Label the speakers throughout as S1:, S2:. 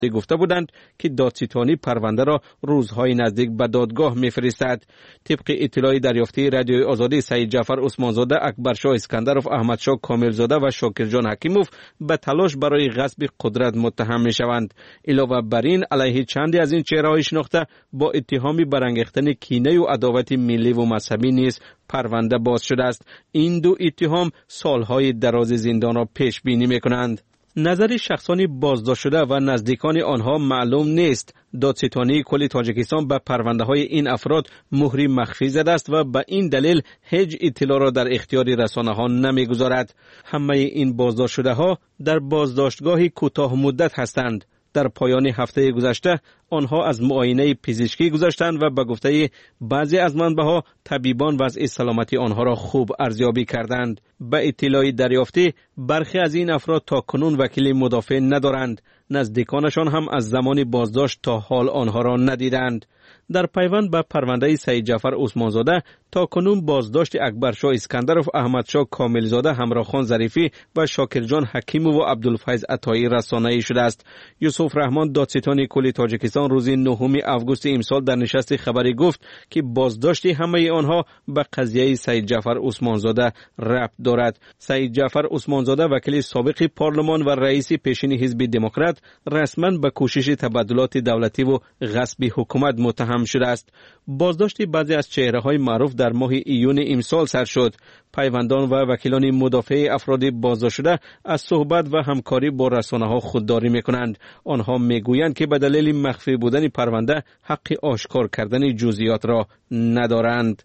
S1: گفته بودند که دادستانی پرونده را روزهای نزدیک به دادگاه می‌فرستد. طبق اطلاع دریافتی رادیوی آزادی، سعید جعفر عثمانزاده، اکبرشاه اسکندرов، احمدشاه کاملزاده و شاکرجان حکیموف به تلاش برای غصب قدرت متهم می‌شوند. علاوه بر این، علیه چندی از این چهره‌های شناخته با اتهامی برانگیختن کینه و عداوت ملی و مذهبی نیز پرونده باز شده است. این دو اتهام سالهای دراز زندان را پیش بینی می‌کنند. نظر شخصان بازداشت شده و نزدیکان آنها معلوم نیست. دادستانی کل تاجیکستان به پرونده های این افراد مهری مخفی زده است و به این دلیل هیچ اطلاع را در اختیار رسانه ها نمیگذارد. همه این بازداشت شده ها در بازداشتگاه کوتاه مدت هستند. در پایان هفته گذشته آنها از معاینه پزشکی گذشتند و به گفته بعضی از منبع‌ها طبیبان وضع سلامتی آنها را خوب ارزیابی کردند. به اطلاع دریافتی برخی از این افراد تا کنون وکیل مدافع ندارند. نزدیکانشان هم از زمان بازداشت تا حال آنها را ندیدند. در پیوند به پرونده سعید جعفر عثمانزاده تا کنون بازداشت اکبرشاه اسکندرov، احمدشاه کاملزاده، همراخان ظریفی و شاکرجان حکیمو و عبدالفیض عطایی رسانه‌ای شده است. یوسف رحمان، دادستان کل تاجیکستان، روز 9 آگوست امسال در نشست خبری گفت که بازداشت همه آنها به قضیه سعید جعفر عثمانزاده ربط دارد. سعید جعفر عثمانزاده، وکیل سابق پارلمان و رئیس پیشین حزب دموکرات، رسما به کوشش تبادلات دولتی و غصب حکومت متهم شده است. بازداشت بعضی از چهره‌های معروف در ماه ایون امسال سر شد. پیوندان و وکیلان مدافع افراد بازداشت شده از صحبت و همکاری با رسانه‌ها خودداری می‌کنند. آنها می‌گویند که به دلیل مخفی بودن پرونده حق آشکار کردن جزئیات را ندارند.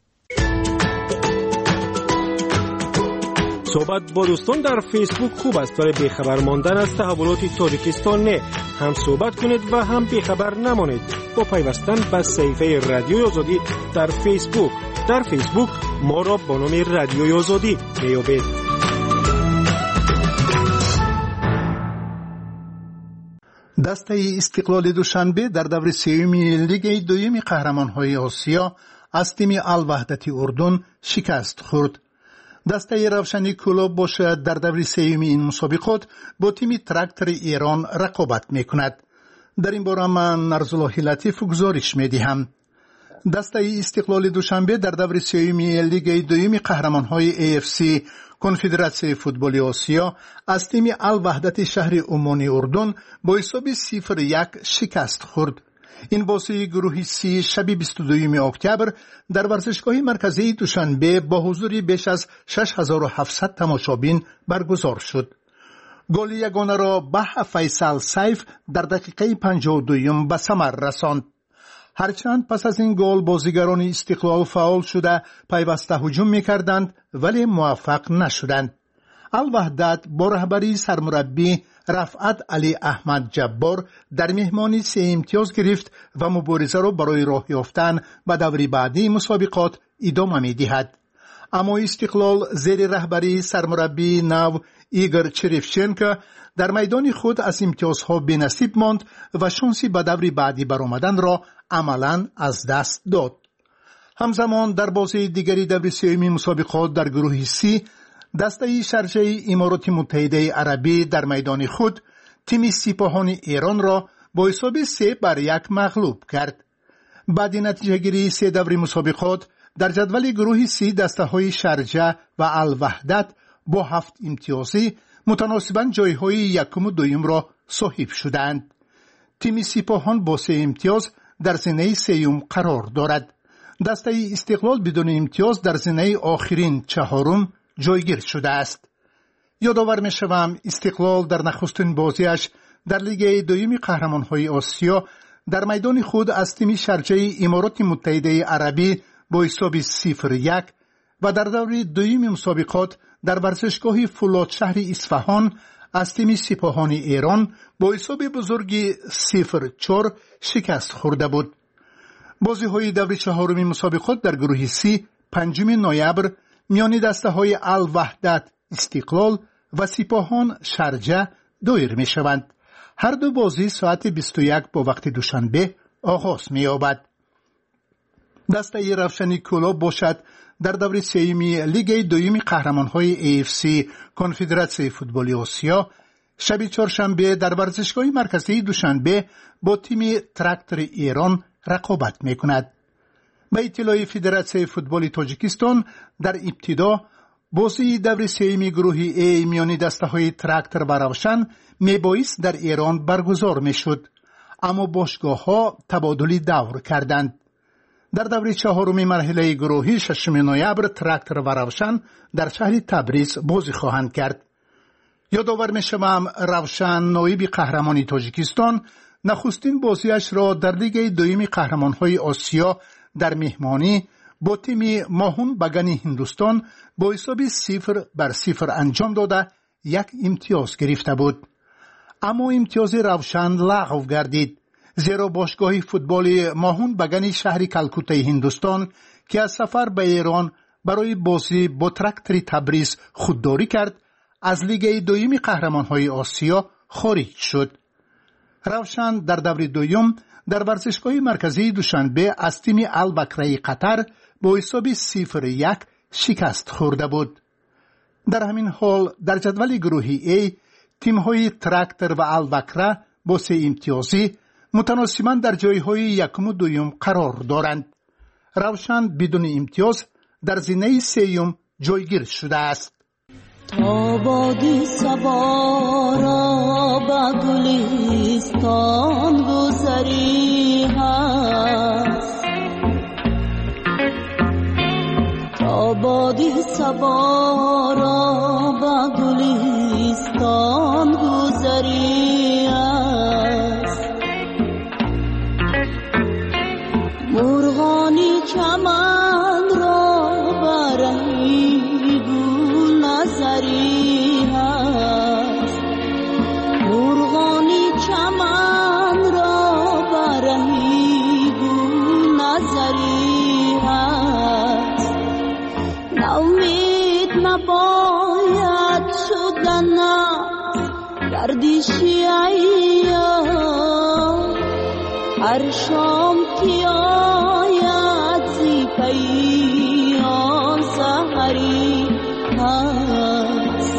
S2: صحبت با دوستان در فیسبوک خوب است، ولی بیخبر ماندن از تحولات تاجیکستان نه. هم صحبت کنید و هم بیخبر نمانید با پیوستن به صفحه رادیوی آزادی در فیسبوک. در فیسبوک ما را با نام رادیوی آزادی میابید.
S3: دسته استقلال دوشنبه در دور سوم لیگ دوم قهرمان‌های آسیا از تیم الوحدت اردن شکست خورد. دسته روشنی کلوب باشد در دور سوم این مسابقات با تیم تراکتور ایران رقابت میکند. در این باره من نرزالله لطیف گزارش میدهم. دسته استقلال دوشنبه در دور سوم لیگ دوم قهرمان‌های AFC کنفدراسیون فوتبال آسیا از تیم الوحدت شهر عمان اردن با حساب 0-1 شکست خورد. این بازی گروه سی شب 22 اکتبر در ورزشگاه مرکزی دوشنبه با حضور بیش از 6700 تماشابین برگزار شد. گل یگانه را به فیصل سیف در دقیقه 52 به ثمر رساند. هرچند پس از این گل بازیگران استقلال فعال شده پیوسته هجوم می‌کردند ولی موفق نشدند. الوحدت با رهبری سرمربی رفعت علی احمد جبار در مهمانی 3 امتیاز گرفت و مبارزه را برای راه یافتن به دور بعدی مسابقات ادامه می‌دهد. اما استقلال زیر رهبری سرمربی نو ایگور چریفچنکو در میدان خود از امتیازها بی‌نصیب ماند و شانسی به دور بعدی برآمدن را عملاً از دست داد. همزمان در بازی دیگری دور سوم مسابقات در گروه سی دسته شارجه امارات متحده عربی در میدان خود تیم سپاهان ایران را با حساب 3-1 مغلوب کرد. بعد نتیجه گیری 3 دور مسابقات در جدول گروه سی دسته های شارجه و الوحدت با 7 امتیازی متناسباً جایهای یکم و دوم را صاحب شدند. تیم سپاهان با 3 امتیاز در زینه سوم قرار دارد. دسته استقلال بدون امتیاز در زینه آخرین چهارم جایگیر شده است. یادآور می‌شوم استقلال در نخستین بازیش در لیگ دوم قهرمان‌های آسیا در میدان خود از تیم شارجه امارات متحده عربی با حساب 0-1 و در دور دوم مسابقات در ورزشگاه فولاد شهر اصفهان از تیم سپاهان ایران با حساب بزرگ 0-4 شکست خورده بود. بازی‌های دور چهارم مسابقات در گروه سی 5 نوامبر میان دسته‌های الوحدت استقلال و سپاهان شارجه دایر می‌شوند. هر دو بازی ساعت 21 با وقت دوشنبه آغاز می‌یابد. دسته روشنی کلوب باشد در دور سوم لیگ دوم قهرمان‌های AFC کنفدراسیون فوتبال آسیا شب چهارشنبه در ورزشگاه مرکزی دوشنبه با تیم تراکتور ایران رقابت میکند. به اطلاع فدراسیون فوتبال تاجیکستان در ابتدا بازی دور سوم گروه ای میان دسته‌های تراکتور و روشن میبایست در ایران برگزار میشد، اما باشگاه‌ها تبادل دور کردند. در دور چهارم مرحله گروهی 6 نوامبر تراکتور و روشن در شهر تبریز بازی خواهند کرد. یادآور می‌شوم روشن نایب قهرمان تاجیکستان نخستین بازیش را در لیگ دوم قهرمان‌های آسیا در مهمانی با تیم ماهون بگن هندوستان با حساب 0-0 انجام داده یک امتیاز گرفته بود. اما امتیاز روشن لغو گردید، زیرا باشگاه فوتبال ماهون بگن شهر کلکوته هندوستان که از سفر به ایران برای بازی با تراکتور تبریز خودداری کرد، از لیگ دوم قهرمان‌های آسیا خارج شد. روشن در دور دوم در ورزشگاه مرکزی دوشنبه از تیم البکره قطر با حساب 0-1 شکست خورده بود. در همین حال در جدول گروهی ای تیم‌های تراکتور و البکره با 3 امتیازی متناسباً در جای‌های یکم و دوم قرار دارند. روشن بدون امتیاز در زینه سوم جایگیر شده است.
S4: تا بادی سوارا با گلستان گذری هست، تا بادی سوارا با گلستان گذری هست، مرغانی چمن را برهی گل نظری هست، مرغانی چمن را برهی گل نظری هست، ناامید نباید شدن گردشی ایام، هر شام که آید زی پیام سحری هست.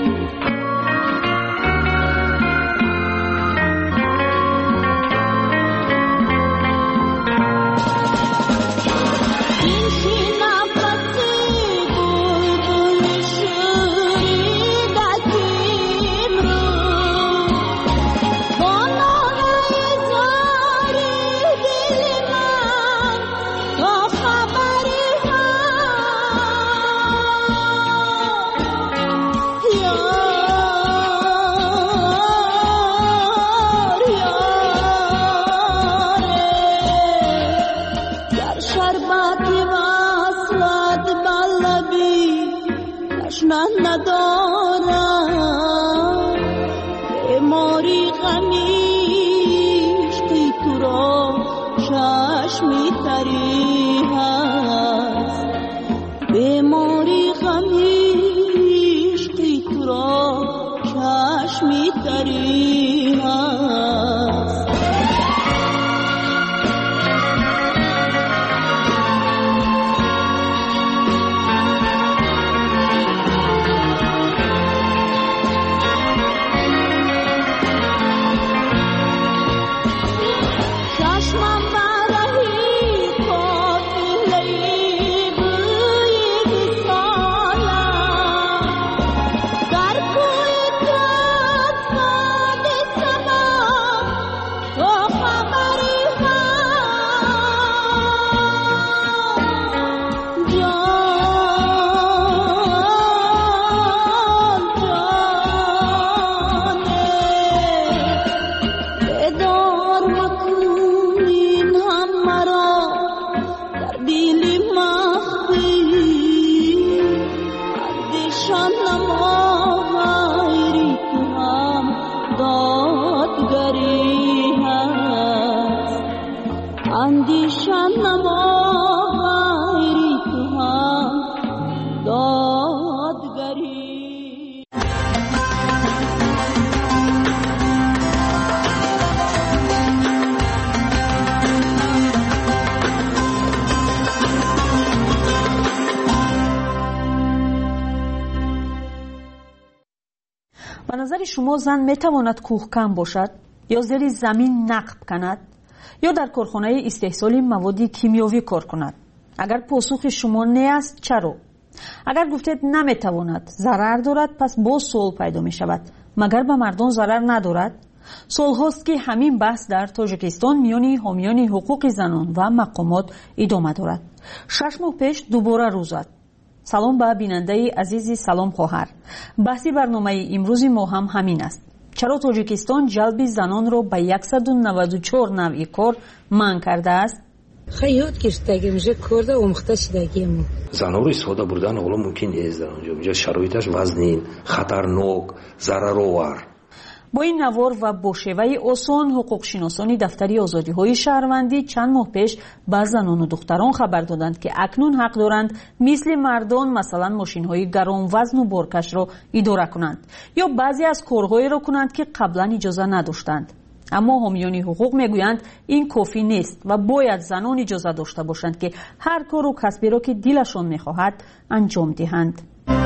S4: این که نفسی بلبل شوریدکیم رو، با نالای زاری دل من تا خبری ندارم، بیماری غمیش که تو را چشمی تری هست، بیماری غمیش که تو را چشمی تری هست.
S5: به نظر شما زن میتواند کوهکن باشد یا زیر زمین نقب کند یا در کارخانه استحصال مواد کیمیاوی کار کند؟ اگر پاسخ شما نه است چرا؟ اگر گفتید نمیتواند، ضرر دارد، پس باز سوال پیدا می شود مگر به مردم ضرر ندارد؟ سال هاست که همین بحث در تاجیکستان میان حامیان حقوق زنان و مقامات ادامه دارد. 6 ماه پیش دوباره روز زد. سلام به بیننده عزیزی، سلام خواهر. بحث برنامه امروز ما هم همین است. چرا تاجیکستان جلب زنان را به 194 نوع کار منع کرده است؟
S6: خیلی گرفتگی میشه کرده اومخته شدگی ما
S7: زنها رو استفاده بردن حالا ممکن نیست در اونجا شرایطش وزنین، خطرناک، ضررآور.
S5: با این نوار و با شیوه آسان حقوق شناسان دفتری آزادی های شهروندی چند ماه پیش به زنان و دختران خبر دادند که اکنون حق دارند مثل مردان مثلا ماشین های گران وزن و بارکش را اداره کنند یا بعضی از کارهایی را کنند که قبلا اجازه نداشتند. اما حامیان حقوق میگویند این کافی نیست و باید زنان اجازه داشته باشند که هر کار و کسبی را که دلشان میخواهد انجام دهند.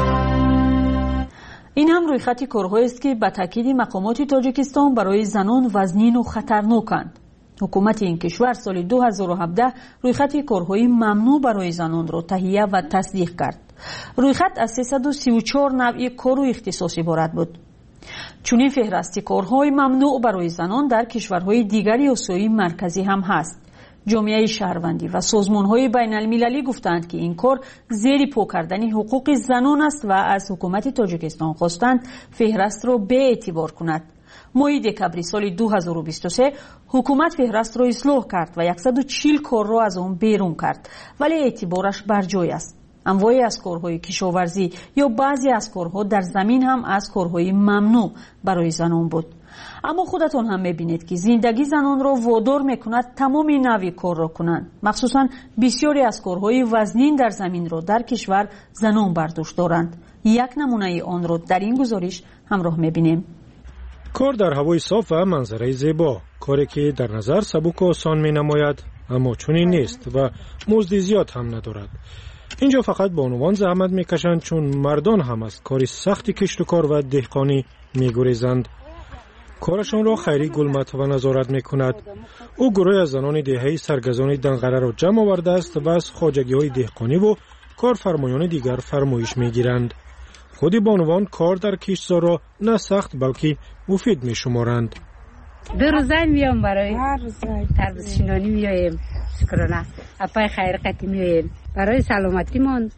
S5: این هم رویخط کارهایی است که به تاکید مقامات تاجیکستان برای زنان وزنین و خطرناکند. حکومت این کشور سال 2017 رویخط کارهای ممنوع برای زنان را تهیه و تصدیق کرد. رویخط از 334 نوع کار و اختصاص عبارت بود. چنین فهرست کارهای ممنوع برای زنان در کشورهای دیگری آسیای مرکزی هم هست. جامعه شهروندی و سازمان‌های بین‌المللی گفتند که این کار زیر پا کردن حقوق زنان است و از حکومت تاجیکستان خواستند فهرست را به اعتبار کند. ماه دکامبر سال 2023 حکومت فهرست را اصلاح کرد و 140 کار را از آن بیرون کرد، ولی اعتبارش بر جای است. انواعی از کارهای کشاورزی یا بعضی از کارها در زمین هم از کارهای ممنوع برای زنان بود. اما خودتون هم میبینید که زندگی زنان را وادار میکند تمام نوع کار را کنند. مخصوصا بسیاری از کارهای وزنین در زمین را در کشور زنان برداشت دارند. یک نمونه آن را در این گزارش همراه میبینیم.
S2: کار در هوای صاف و منظره زیبا، کاری که در نظر سبک و آسان مینماید اما چنین نیست و مزد زیاد هم ندارد. اینجا فقط به عنوان زحمت میکشند چون مردان هم از کاری سخت کشت و کار و دهقانی میگریزند. کارشان را خیری گلمت و نظارت میکند. او گروه از زنان دهه‌ای سرگزان دنقره را جمع آورده است و از خواجگی‌های دهقانی و کارفرمایان دیگر فرمایش میگیرند. خود بانوان کار در کشتزار را نه سخت بلکه مفید میشمارند.
S6: دو روزه میام برای تربیت شنانی میایم، شکرانه اپای خیرقتی میایم برای سلامتیمان،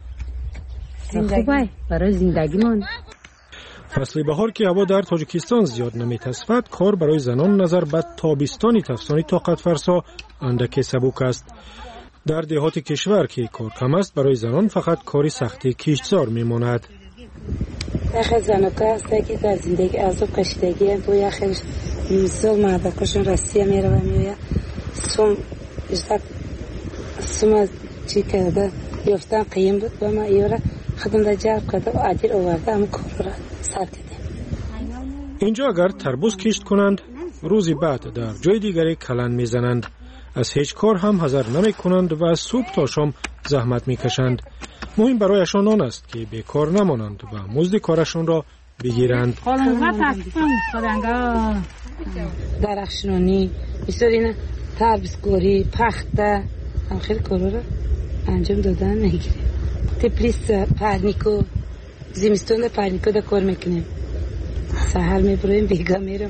S6: خوبه برای زندگیمان.
S2: فصل بهار که هوا در تاجیکستان زیاد نمی‌تصفد، کار برای زنان نظر به تابستانی تفسانی طاقت فرسا اندک سبک است. در دهات کشور که کار کم است، برای زنان فقط کاری سختی کشتزار میماند.
S6: یخ زنکا است که در زندگی عذاب کشیدگی با یخش سال مردکشون رسیه میره و میویا سوم چی کرده یافتن قیم بود و ما ایورا خودم در جلب کرده و عدیر آورده هم کار را سر کردیم.
S2: اینجا اگر تربوز کشت کنند روزی بعد در جای دیگری کلن میزنند. از هیچ کار هم حذر نمی کنند و از صبح تا شام زحمت میکشند. مهم برایشان آن است که بیکار نمانند و مزد کارشان را بگیرند.
S6: درخشنانی بسیاری تربیزگاری پخته هم خیلی کارا را انجام دادن میگیریم. تپلیس پرنیکو زمستون پرنیکو دا کار میکنیم. سحر میبریم بیگا میرم.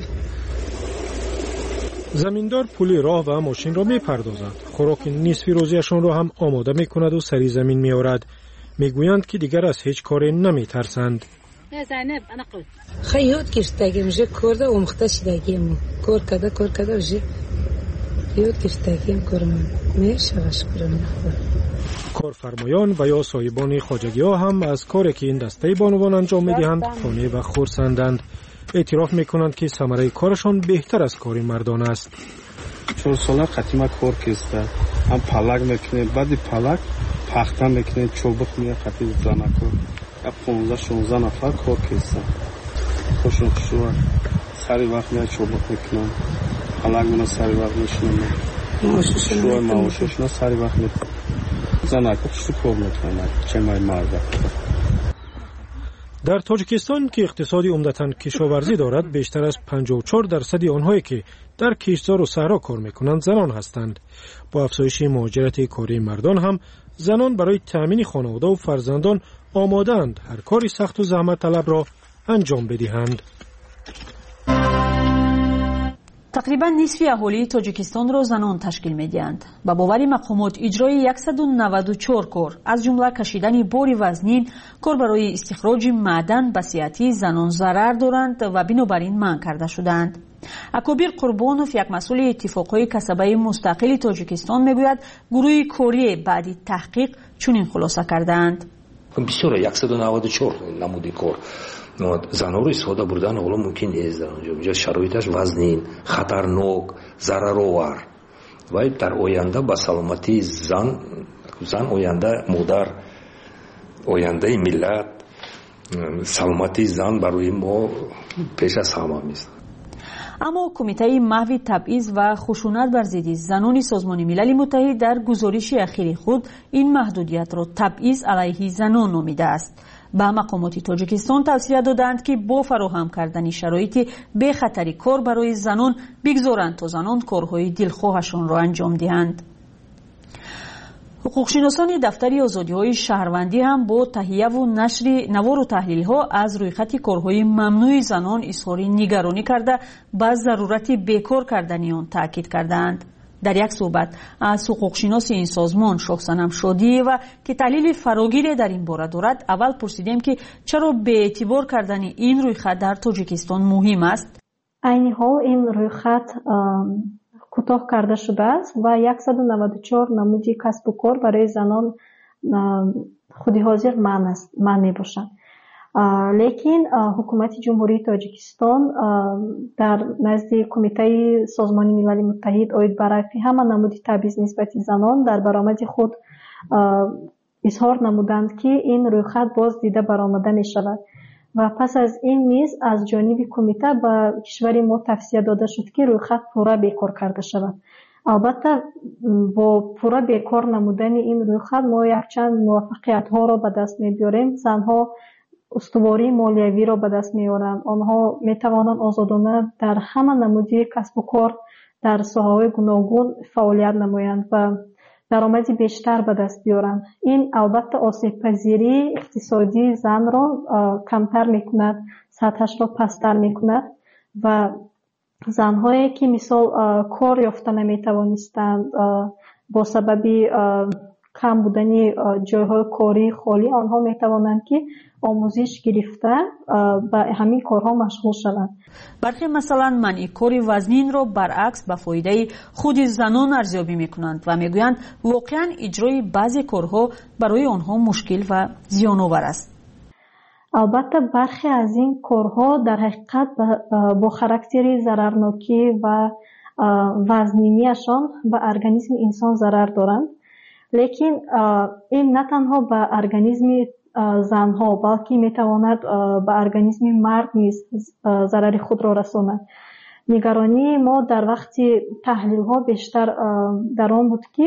S2: زمیندار پول راه و ماشین را میپردازد. خوراک نصفی روزیشان را هم آماده میکند و سری زمین میآورد. میگویند که دیگر از هیچ کاری نمیترسند.
S6: خیلی یاد گرفتگی میشه کرده اومخته شدگی ما کار کرده میشه یاد گرفتگی هم کارمون میشه شکرانه.
S2: کارفرمایان و یا صاحبان خواجگی ها هم از کاری که این دسته بانوان انجام میدهند خانه و خرسندند. اعتراف میکنند که ثمره کارشان بهتر از کار مردان است.
S8: 4 ساله قدیما کار کردم. هم پالک میکنیم، بعد پالک پخته میکنیم، چوبک میاد قطعی زنکو. یا 15-16 نفر کار کردم. خوشون خوشو سری وقت میاد چوبک میکنم. پالک منو سری وقت میشونم. شوی معاشش نه سری وقت میکنم. زنکو چطور کار میکنم؟ چه مای مرد.
S2: در تاجیکستان که اقتصادی عمدتاً کشاورزی دارد، بیشتر از 54% آنهایی که در کشتزار و صحرا کار میکنند زنان هستند. با افزایش مهاجرت کاری مردان هم زنان برای تامین خانواده و فرزندان آماده‌اند هر کاری سخت و زحمت طلب را انجام بدهند.
S5: تقریبا نصف اهالی تاجیکستان را زنان تشکیل می‌دهند. با باور مقامات اجرای 194 کار از جمله کشیدن بار وزنین، کار برای استخراج معدن به صحت زنان ضرر دارند و بنابراین منع کرده شدند. اکابر قربانوف، یک مسئول اتفاقهای کسبه مستقل تاجیکستان، میگوید گروه کاری بعد تحقیق چنین خلاصه کردند.
S7: بسیار 194 نمود کار زنها رو استفاده بردن حالا ممکن نیست در اونجا شرایطش وزنین، خطرناک، ضررآور و در آینده به سلامتی زن آینده مادر، آینده ملت، سلامتی زن برای ما پیش از همه است.
S5: اما کمیته محو تبعیض و خشونت بر ضد زنان سازمان ملل متحد در گزارش اخیر خود این محدودیت را تبعیض علیه زنان نامیده است. به مقامات تاجیکستان توصیه دادند که با فراهم کردن شرایط بی خطری کار برای زنان بگذارند تا زنان کارهای دلخواهشان را انجام دهند. حقوقشناسان دفتر آزادی‌های شهروندی هم با تهیه و نشر نوار و تحلیل‌ها از رویخط کارهای ممنوع زنان اظهار نگرانی کرده به ضرورت بیکار کردن آن تاکید کردند. در یک صحبت از حقوقشناس این سازمان شخصانم شادی و که تحلیل فراگیر در این باره دارد، اول پرسیدیم که چرا به اعتبار کردن این رویخط در تاجیکستان مهم است.
S9: عین حال این رویخط کوتاه کرده شده است و 194 نمودی کسب و کار برای زنان خودی حاضر من می باشند. لیکن حکومت جمهوری تاجیکستان در نزد کمیته سازمان ملل متحد اوید برای همه نمودی تبعیض نسبت زنان در برآمد خود اظهار نمودند که این رویخط باز دیده برآمده می شود و پس از این نیز از جانب کمیته به کشور ما توصیه داده شد که رویخط پورا بیکار کرده شود. البته با پورا بیکار نمودن این رویخط ما یک چند موفقیت ها را به دست می بیاریم. زنها استواری مالیوی را به دست می‌آورند. آنها می‌توانند آزادانه در همه نمودی کسب و کار در ساحه‌های گوناگون فعالیت نمایند و درآمدی بیشتر به دست بیارند. این البته آسیب پذیری اقتصادی زن را کمتر می‌کند، سطحش را پستر می‌کند و زن‌هایی که مثال کار یافته نمی‌توانستند با سبب کم بودن جای‌های کاری خالی، آنها می‌توانند که آموزش گرفته به همین کارها مشغول شوند.
S5: برخی مثلا منع کار وزنین را برعکس به فایده خود زنان ارزیابی میکنند و میگویند واقعا اجرای بعضی کارها برای آنها مشکل و زیان‌آور است.
S9: البته برخی از این کارها در حقیقت با خاراکتر ضررناکی و وزنینیشان به ارگانیسم انسان ضرر دارند. لیکن این نه تنها به ارگانیسم زنها بلکه میتواند به ارگانیسم مرد نیز ضرر خود را رساند. نگرانی ما در وقت تحلیل ها بیشتر در آن بود که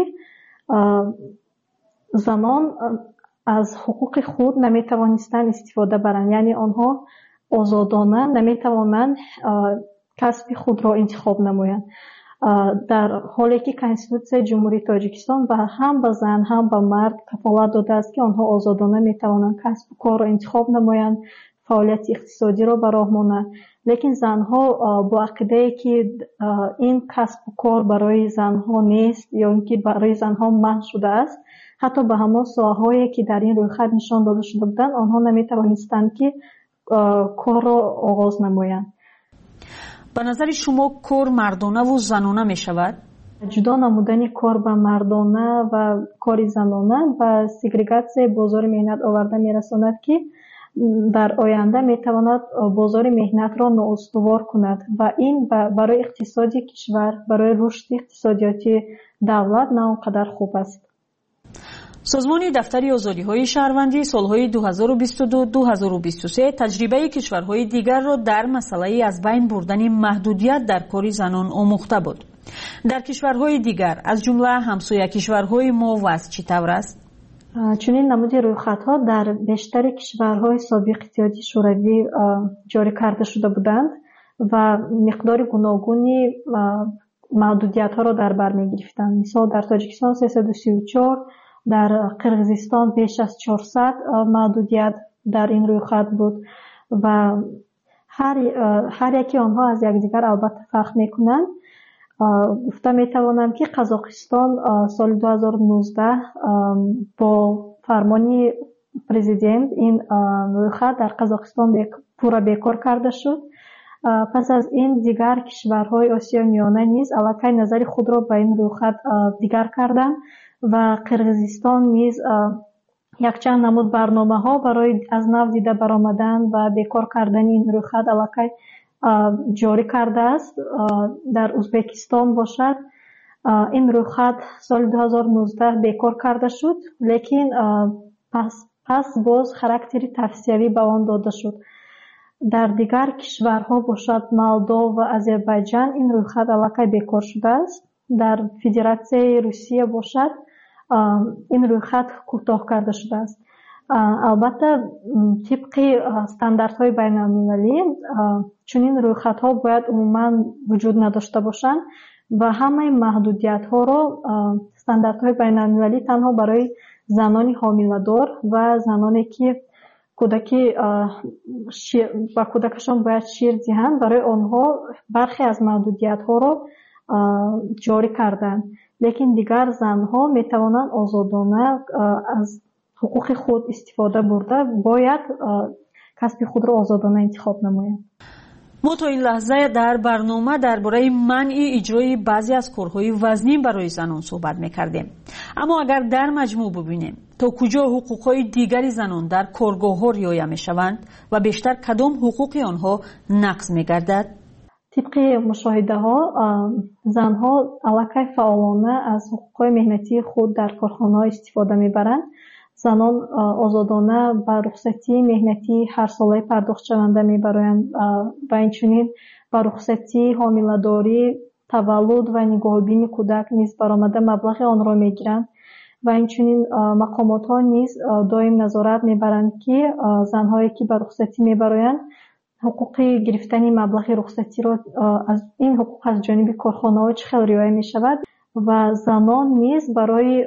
S9: زنان از حقوق خود نمیتوانستند استفاده برند، یعنی آنها آزادانه نمیتوانند کسب خود را انتخاب نمایند، در حالی که کنستیتوسیون جمهوری تاجیکستان و هم به زن هم به مرد کفالت داده است که آنها آزادانه میتوانند کسب و کار را انتخاب نمایند، فعالیت اقتصادی را به راه مانند. لیکن زنها با عقیده که این کسب و کار برای زنها نیست یا اینکه برای زنها منع شده است، حتی به همان ساحه‌هایی که در این رویخط نشان داده شده بودند آنها نمیتوانستند که کار را آغاز نمایند.
S5: به نظر شما کار مردانه و زنانه می شود؟
S9: جدا نمودن کار به مردانه و کار زنانه و سگریگاسیون بازار مهنت آورده می رساند که در آینده می تواند بازار مهنت را نااستوار کند و این برای اقتصاد کشور، برای رشد اقتصادیاتی دولت نه آنقدر خوب است.
S5: سازمان دفتر آزادی‌های شهروندی سالهای 2022-2023 تجربه کشورهای دیگر را در مسئله از بین بردن محدودیت در کار زنان آموخته بود. در کشورهای دیگر از جمله همسایه کشورهای ما وضع چطور است؟
S9: چنین نمودی رویخطها در بیشتر کشورهای سابق اتحادیه شوروی جاری کرده شده بودند و مقدار گوناگونی محدودیت‌ها را در بر می‌گرفتند. مثلا در تاجیکستان 334، در قرقیزستان بیش از 400 محدودیت در این رویخط بود و هر یکی آنها از یکدیگر البته فرق می‌کنند. گفته میتوانم که قزاقستان سال 2019 با فرمان پرزیدنت این رویخط در قزاقستان پورا بیکار کرده شد. پس از این دیگر کشورهای آسیای میانه نیز علاقه نظر خود را به این رویخط دیگر کردند و قرقیزستان نیز یک چند نمود برنامه ها برای از نو دیده برآمدن و بیکار کردن این رویخط علاقه جاری کرده است. در ازبکستان باشد این رویخط سال 2019 بیکار کرده شد، لیکن پس باز خاراکتری توسعه‌ای به آن داده شد. در دیگر کشورها باشد مولدو و آذربایجان این رویخط علاقه بیکار شده است. در فدراسیای روسیه باشد این رویخط کوتاه کرده شده است. البته طبق استانداردهای بین‌المللی چنین رویخطها باید عموما وجود نداشته باشند و همه محدودیت‌ها را استانداردهای بین‌المللی تنها برای زنان حامله‌دار و زنانی که کودکی و کودکشان باید شیر دهند برای آنها برخی از محدودیت‌ها را جاری کردند، لیکن دیگر زنها میتوانند آزادانه از حقوق خود استفاده برده باید کسب خود را آزادانه انتخاب نمایند.
S5: ما تا این لحظه در برنامه درباره منع اجرای بعضی از کارهای وزنی برای زنان صحبت میکردیم، اما اگر در مجموع ببینیم تا کجا حقوقهای دیگری زنان در کارگاه‌ها رعایت میشوند و بیشتر کدام حقوق آنها نقض میگردد؟
S9: طبق مشاهده ها زنها علاقه فعالانه از حقوق مهنتی خود در کارخانه‌ها استفاده میبرند. زنان آزادانه به رخصتی مهنتی هر ساله پرداخت شونده میبرند و اینچنین به رخصتی حامله‌داری، تولد و نگاهبینی کودک نیز برآمده مبلغ آن را میگیرند و اینچنین مقامات ها نیز دائم نظارت میبرند که زنهایی که به رخصتی میبرند حقوق گرفتن مبلغ رخصتی را از این حقوق از جانب کارخانه ها چه خیلی رعایت میشود و زنان نیز برای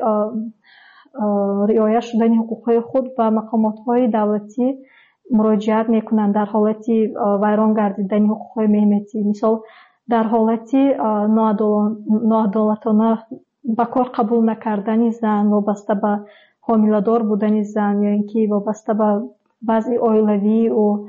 S9: رعایت شدن حقوق خود به مقامات های دولتی مراجعت میکنند در حالت ویران گردیدن حقوق مهنتی. مثال در حالت ناعدالتانه به کار قبول نکردن زن وابسته به حامله‌دار بودن زن یا اینکه وابسته به وضع عائلوی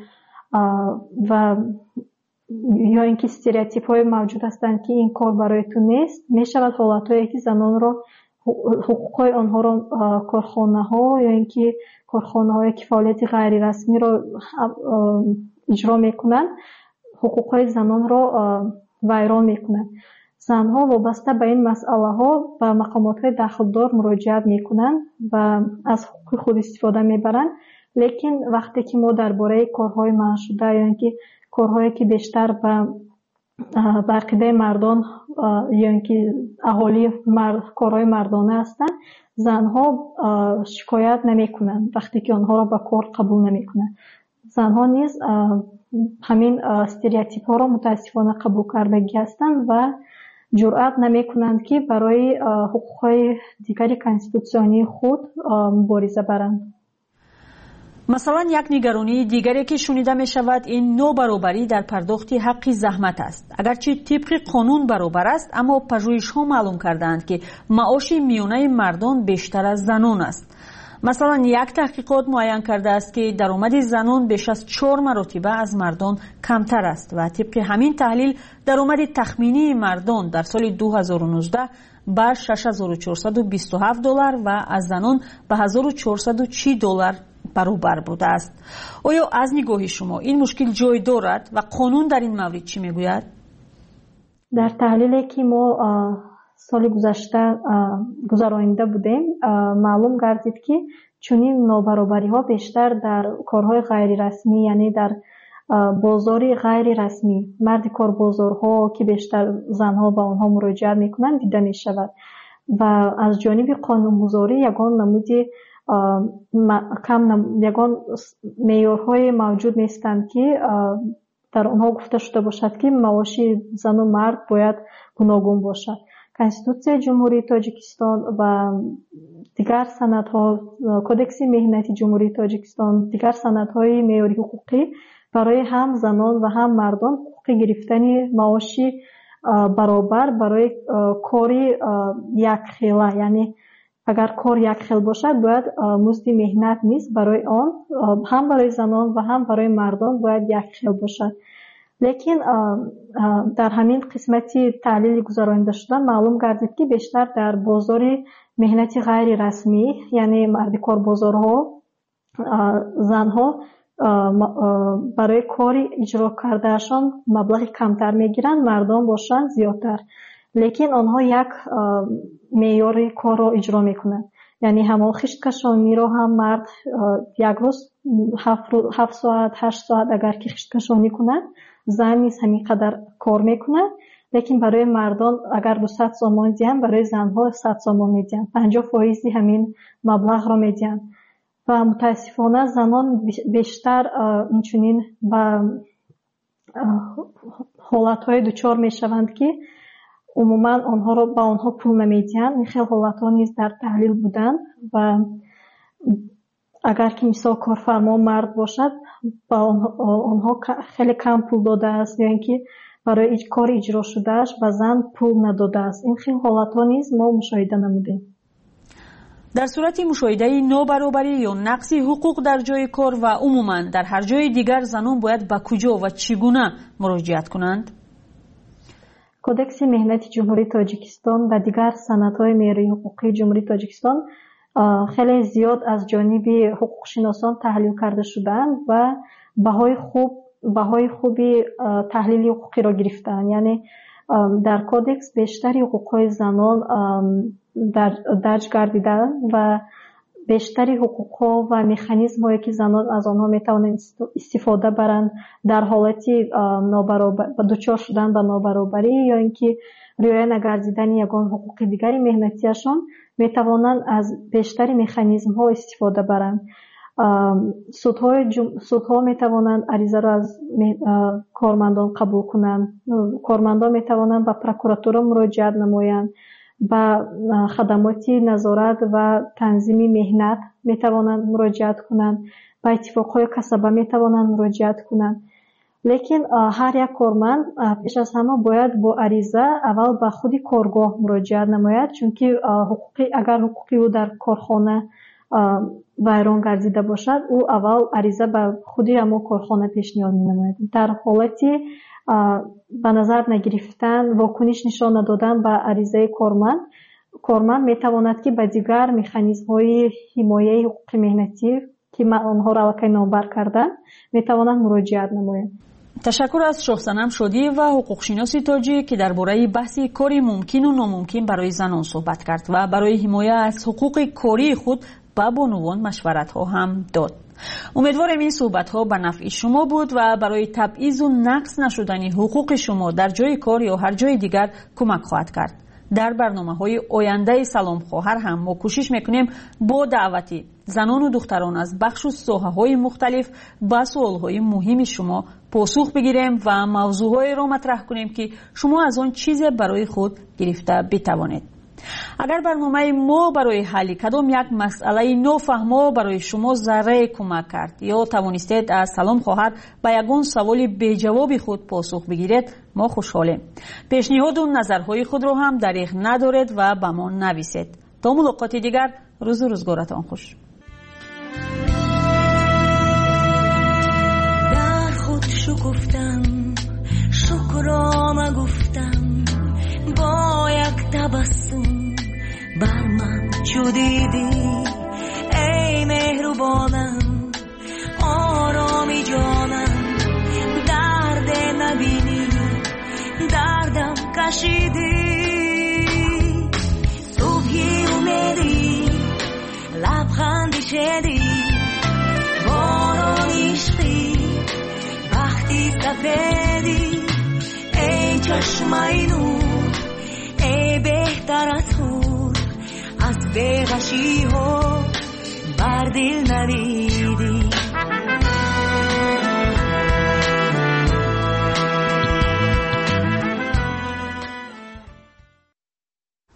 S9: و یا اینکه استریوتیپ های موجود هستند که این کار برای تو نیست، میشود حالت هایی که زنان را حقوق آنها را کارخانه ها یا اینکه کارخانه های که فعالیت غیر رسمی را اجرا میکنند حقوق های زنان را ویران میکنند. زنها وابسته به این مسئله ها به مقامات های دخلدار مراجعت میکنند و از حقوق خود استفاده میبرند، لیکن وقتی که ما درباره کارهای منع شده یا اینکه کارهایی که بیشتر به عقیده مردان یا اینکه اهالی کارهای مردانه هستند زنها شکایت نمیکنند وقتی که آنها را به کار قبول نمیکنند. زنها نیز همین استریوتیپ ها را متاسفانه قبول کردگی هستند و جرأت نمیکنند که برای حقوق دیگری کانستیتوسیونی خود مبارزه برند.
S5: مثلا یک نگرانی دیگری که شنیده می شود این نابرابری در پرداخت حق زحمت است. اگرچه طبق قانون برابر است، اما پژوهش ها معلوم کردند که معاش میانه مردان بیشتر از زنان است. مثلا یک تحقیقات معین کرده است که درآمد زنان بیش از 4 مرتبه از مردان کمتر است و طبق همین تحلیل درآمد تخمینی مردان در سال 2019 به $6,427 و از زنان به $1,430 برابر بوده است. آیا از نگاه شما این مشکل جای دارد و قانون در این مورد چی میگوید؟
S9: در تحلیلی که ما سال گذشته گذرانیده بودیم معلوم گردید که چنین نابرابری ها بیشتر در کارهای غیر رسمی یعنی در بازاری غیر رسمی مرد کار بازارها که بیشتر زنها به آنها مراجعت میکنند دیده می شود و از جانب قانونگذاری یگان نمودی ягон меъёрҳое мавҷуд нестанд ки дар онҳо гуфта шуда бошад ки маоши зану мард бояд гуногун бошад. Конституцияи ҷумҳурии Тоҷикистон ва дигар санадҳо, кодекси меҳнати ҷумҳурии Тоҷикистон, дигар санадҳои меъёри ҳуқуқӣ барои ҳам занон ва ҳам мардон ҳуқуқи гирифтани маоши баробар барои кори якхела, яъне агар кор якхел бошад бояд музди меҳнат низ барои он ҳам барои занон ва ҳам барои мардон бояд якхел бошад. лекин дар ҳамин қисмати таҳлили гузаронида шуда маълум гардид ки бештар дар бозори меҳнати ғайрирасмӣ, яъне мардикорбозорҳо, занҳо барои кори иҷро кардаашон маблағи камтар мегиранд, мардон бошанд зиёдтар. лекин онҳо як меъёри корро иҷро мекунанд. яъне ҳамон хишткашониро ҳам мард як рӯз 7 соат 8 соат агар ки хишткашонӣ кунад, зан низ ҳамин қадар кор мекунад. лекин барои мардон агар 200 сомон диҳанд, барои занҳо 100 сомон медиҳанд, 50% ҳамин маблағро медиҳанд. ва мутаассифона занон бештар инчунин ба ҳолатҳое дучор мешаванд ки умуман онҳоро ба онҳо пул намедиҳанд. ин хел ҳолатҳо низ дар таҳлил буданд ва агар ки мисол корфармо мард бошад, ба онҳо хеле кам пул додааст, ё ин ки барои кори иҷро шудааш ба зан пул надодааст. ин хел ҳолатҳо низ мо мушоҳида намудем.
S5: дар сурати мушоҳидаи нобаробарӣ ё нақси ҳуқуқ дар ҷои кор ва умуман дар ҳар ҷои дигар занон бояд ба куҷо ва чӣ гуна муроҷиат кунанд?
S9: кодекси меҳнати ҷумҳурии Тоҷикистон ва дигар санадҳои меъёрии ҳуқуқии ҷумҳурии Тоҷикистон хеле зиёд аз ҷониби ҳуқуқшиносон таҳлил карда шудаанд ва баҳои хуби таҳлили ҳуқуқиро гирифтаанд. яъне дар кодекс бештари ҳуқуқҳои занон дарҷ гардидаанд ва бештари ҳуқуқҳо ва механизмҳое ки занон аз онҳо метавонанд истифода баранд дар ҳолати дучор шудан ба нобаробарӣ ё ин ки риоя нагардидани ягон ҳуқуқи дигари меҳнатиашон, метавонанд аз бештари механизмҳо истифода баранд. судҳо метавонанд аризаро аз кормандон қабул кунанд. кормандон метавонанд ба прокуратура муроҷиат намоянд. ба хадамоти назорат ва танзими меҳнат метавонанд муроҷиат кунанд. ба иттифоқҳои касаба метавонанд муроҷиат кунанд. лекин ҳар як корманд пеш аз ҳама бояд бо ариза аввал ба худи коргоҳ муроҷиат намояд, чунки агар ҳуқуқи ӯ дар корхона вайрон гардида бошад, ӯ аввал ариза ба худи ҳамон корхона пешниҳод менамояд. дар ҳолати ба назар нагирифтан, вокуниш нишон надодан ба аризаи корманд метавонад ки ба дигар механизмҳои ҳимояи ҳуқуқи меҳнатӣ ки онҳоро аллакай номбар карданд метавонанд муроҷиат намоянд.
S5: ташаккур аз шоҳсанам Шодӣ ва ҳуқуқшиноси тоҷик ки дар бораи баҳси кори мумкину номумкин барои занон суҳбат кард ва барои ҳимоя аз ҳуқуқи кории худ ба бонувон машваратҳо ҳам дод. умедворем ин суҳбатҳо ба нафъи шумо буд ва барои табъизу нақс нашудани ҳуқуқи шумо дар ҷои кор ё ҳар ҷои дигар кӯмак хоҳад кард. дар барномаҳои ояндаи саломхоҳар ҳам мо кӯшиш мекунем бо даъвати занону духтарон аз бахшу соҳаҳои мухталиф ба суолҳои муҳими шумо посух бигирем ва мавзӯъҳоеро матраҳ кунем ки шумо аз он чизе барои худ гирифта битавонед. агар барномаи мо барои ҳалли кадом як масъалаи нофаҳмо барои шумо заррае кӯмак кард ё тавонистед аз саломхоҳар ба ягон саволи беҷавоби худ посух бигиред, мо хушҳолем. пешниҳоду назарҳои худро ҳам дариғ надоред ва ба мо нависед. то мулоқоти дигар, рӯзу рӯзгоратон хуш.
S10: дар худ шукуфтам, шукрона гуфтам, با یک تبسم بر من چو دیدی ای مهربانم آرامی جانم درد نبینی دردم کشیدی صبحی اومدی لبخندی شدی باران عشقی وقتی سفیدی ای چشمای نور ای بهتر از خود از بغشی ها بر دل نویس